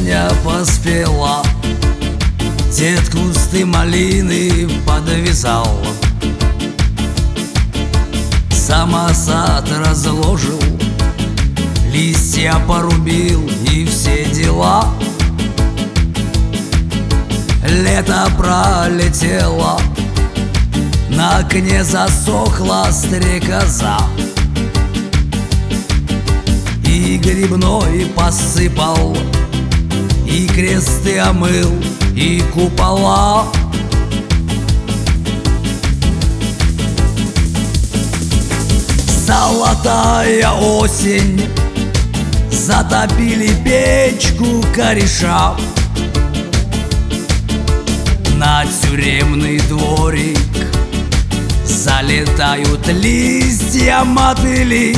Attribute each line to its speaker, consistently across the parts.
Speaker 1: яблоня поспела, дед кусты малины подвязал, самосад разложил, листья порубил и все дела. Лето пролетело, на окне засохла стрекоза, и грибной посыпал, и кресты омыл, и купола. Золотая осень, затопили печку кореша, на тюремный дворик залетают листья мотыли.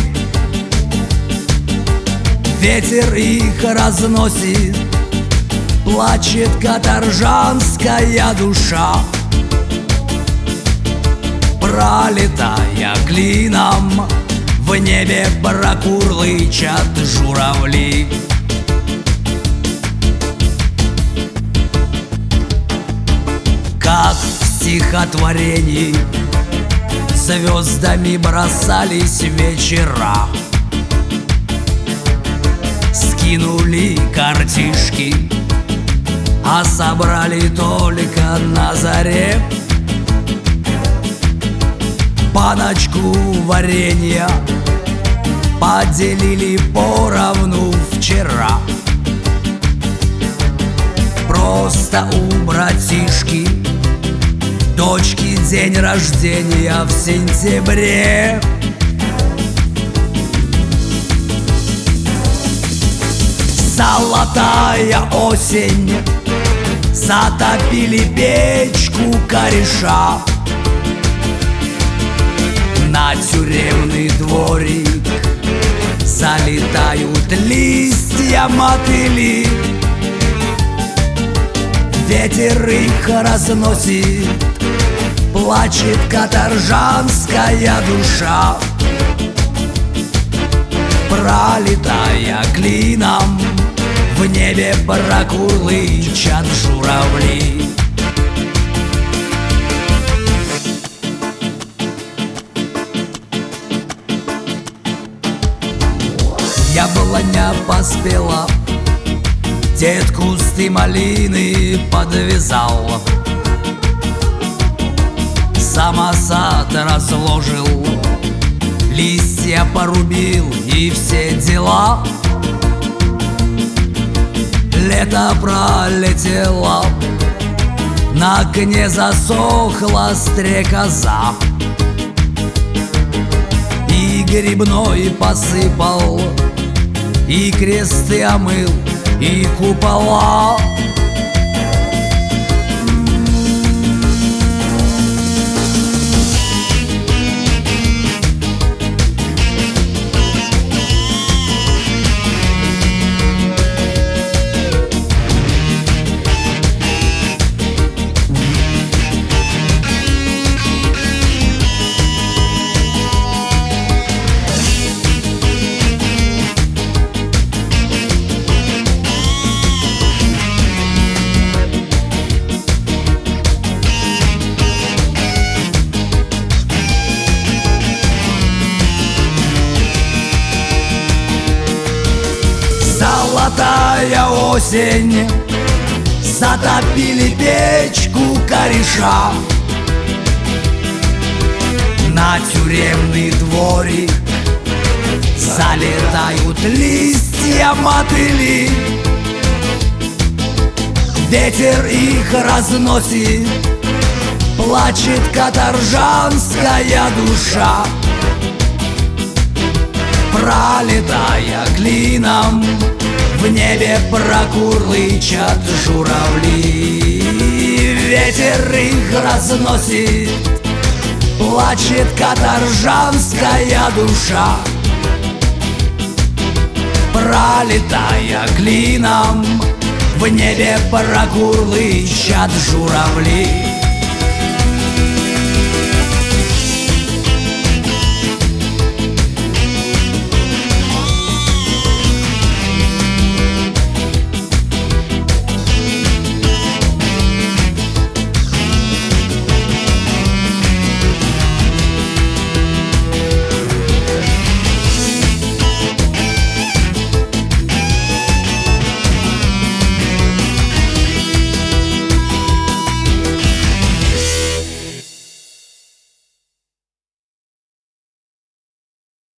Speaker 1: Ветер их разносит, плачет каторжанская душа, пролетая клином, в небе прокурлычат журавли. Как в стихотворении звездами бросались вечера, скинули картишки, а собрали только на заре баночку варенья, поделили поровну вчера. Просто у братишки дочки день рождения в сентябре. Золотая осень, затопили печку кореша, на тюремный дворик залетают листья мотыли. Ветер их разносит, плачет каторжанская душа, пролетая клином, в небе прокурлычат журавли. Яблоня поспела, дед кусты малины подвязал, самосад разложил, листья порубил и все дела. Лето пролетело, на окне засохла стрекоза, и грибной посыпал, и кресты омыл, и купола. Золотая осень, затопили печку кореша, на тюремный дворик залетают листья мотыли. Ветер их разносит, плачет каторжанская душа, пролетая клином, в небе прокурлычат журавли. Ветер их разносит, плачет каторжанская душа, пролетая клином, в небе прокурлычат журавли.